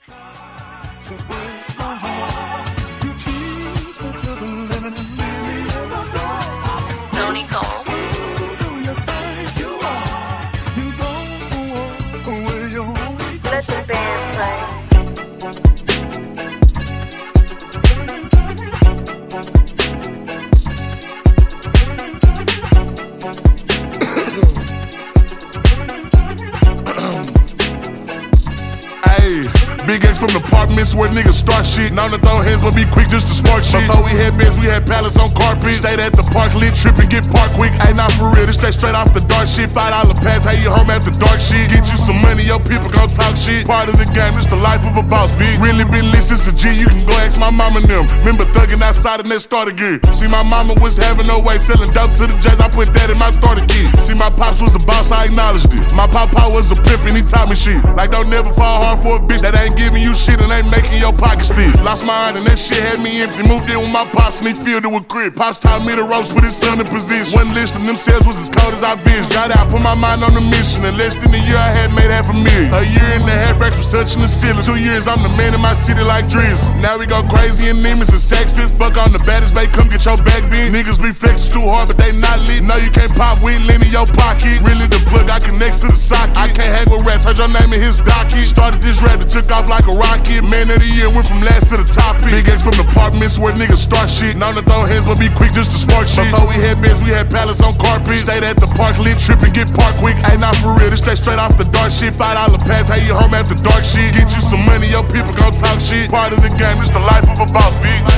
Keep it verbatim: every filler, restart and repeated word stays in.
To break my heart, you tease me to the limit and leave me at the door. Tony Coles. Do you think you are? You don't walk away your way. Let the band play. Big X from the apartments where niggas start shit. Known to throw hands but be quick just to spark shit. Before we had beds, we had pallets on carpet. Stayed at the park, lit, trip and get parked quick. Ain't not for real, this straight straight off the dark shit. Five dollar pass, how you home after dark shit. Get you some money, your people gon' talk shit. Part of the game, this the life of a boss, big. Really been lit since a G, you can go ask my mama and them. Remember thugging outside in that starter gear. See my mama was having no way, selling dope to the J's, I put that in my starter kit. See my pops was the boss, I acknowledged it. My papa was a pimp and he taught me shit. Like don't never fall hard for a bitch that ain't giving you shit and ain't making your pocket stick. Lost my aunt and that shit had me empty. Moved in with my pops and he filled it with grit. Pops taught me the ropes, put his son in position. Wasn't listening, them cells was as cold as I vision. Got out, put my mind on the mission. In less than a year I had made half a million. A year and a half, Rex was touching the ceiling. Two years I'm the man in my city like Drizzy. Now we go crazy and demons and sex fits. Fuck on the baddest, babe, come get your back bent. Niggas be flexing too hard, but they not lit. No, you can't pop weed, lean in your pocket. Really the plug, I connects to the socket. I can't hang with rats, heard your name in his docket. Started this rap that took off like a rocket. Man of the year, went from last to the top. Big X from the apartments where niggas start shit. Known to throw hands but be quick just to spark shit. Before we had beds, we had pallets on carpet. Stayed at the park, lit, trip and get parked quick. Ain't not for real, this straight straight off the dark shit. Five dollar pass, how you home after dark shit. Get you some money, your people gon' talk shit. Part of the game, this the life of a boss, big.